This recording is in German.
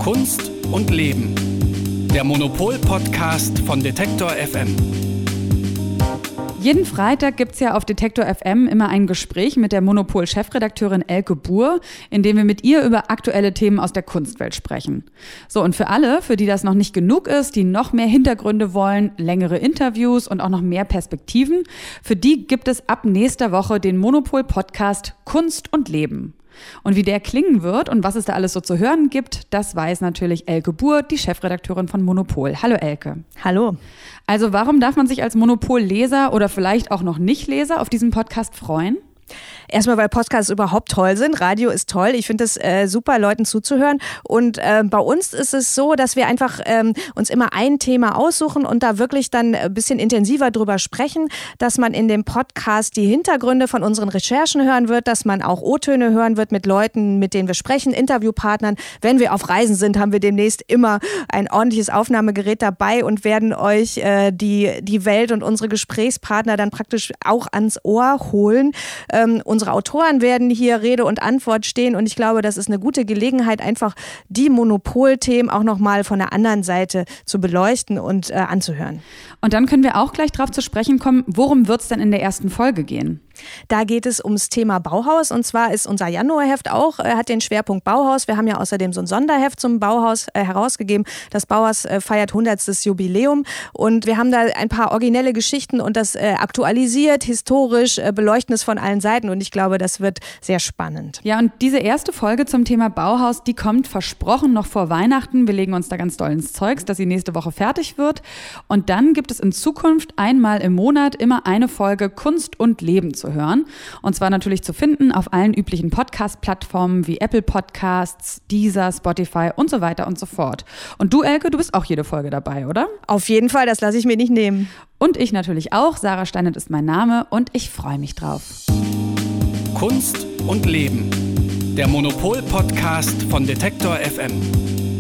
Kunst und Leben. Der Monopol-Podcast von Detektor FM. Jeden Freitag gibt es ja auf Detektor FM immer ein Gespräch mit der Monopol-Chefredakteurin Elke Buhr, in dem wir mit ihr über aktuelle Themen aus der Kunstwelt sprechen. So, und für alle, für die das noch nicht genug ist, die noch mehr Hintergründe wollen, längere Interviews und auch noch mehr Perspektiven, für die gibt es ab nächster Woche den Monopol-Podcast Kunst und Leben. Und wie der klingen wird und was es da alles so zu hören gibt, das weiß natürlich Elke Buhr, die Chefredakteurin von Monopol. Hallo Elke. Hallo. Also warum darf man sich als Monopol-Leser oder vielleicht auch noch Nicht-Leser auf diesen Podcast freuen? Erstmal, weil Podcasts überhaupt toll sind. Radio ist toll. Ich finde es super, Leuten zuzuhören. Und bei uns ist es so, dass wir einfach uns immer ein Thema aussuchen und da wirklich dann ein bisschen intensiver drüber sprechen, dass man in dem Podcast die Hintergründe von unseren Recherchen hören wird, dass man auch O-Töne hören wird mit Leuten, mit denen wir sprechen, Interviewpartnern. Wenn wir auf Reisen sind, haben wir demnächst immer ein ordentliches Aufnahmegerät dabei und werden euch die Welt und unsere Gesprächspartner dann praktisch auch ans Ohr holen. Unsere Autoren werden hier Rede und Antwort stehen und ich glaube, das ist eine gute Gelegenheit, einfach die Monopol-Themen auch nochmal von der anderen Seite zu beleuchten und anzuhören. Und dann können wir auch gleich darauf zu sprechen kommen, worum wird es denn in der ersten Folge gehen? Da geht es ums Thema Bauhaus und zwar ist unser Januarheft auch, hat den Schwerpunkt Bauhaus. Wir haben ja außerdem so ein Sonderheft zum Bauhaus herausgegeben. Das Bauhaus feiert 100. Jubiläum und wir haben da ein paar originelle Geschichten und das aktualisiert, historisch, beleuchten es von allen Seiten und ich glaube, das wird sehr spannend. Ja, und diese erste Folge zum Thema Bauhaus, die kommt versprochen noch vor Weihnachten. Wir legen uns da ganz doll ins Zeugs, dass sie nächste Woche fertig wird. Und dann gibt es in Zukunft einmal im Monat immer eine Folge Kunst und Leben zu hören. Und zwar natürlich zu finden auf allen üblichen Podcast-Plattformen wie Apple Podcasts, Deezer, Spotify und so weiter und so fort. Und du, Elke, du bist auch jede Folge dabei, oder? Auf jeden Fall, das lasse ich mir nicht nehmen. Und ich natürlich auch. Sarah Steinert ist mein Name und ich freue mich drauf. Kunst und Leben. Der Monopol-Podcast von Detektor FM.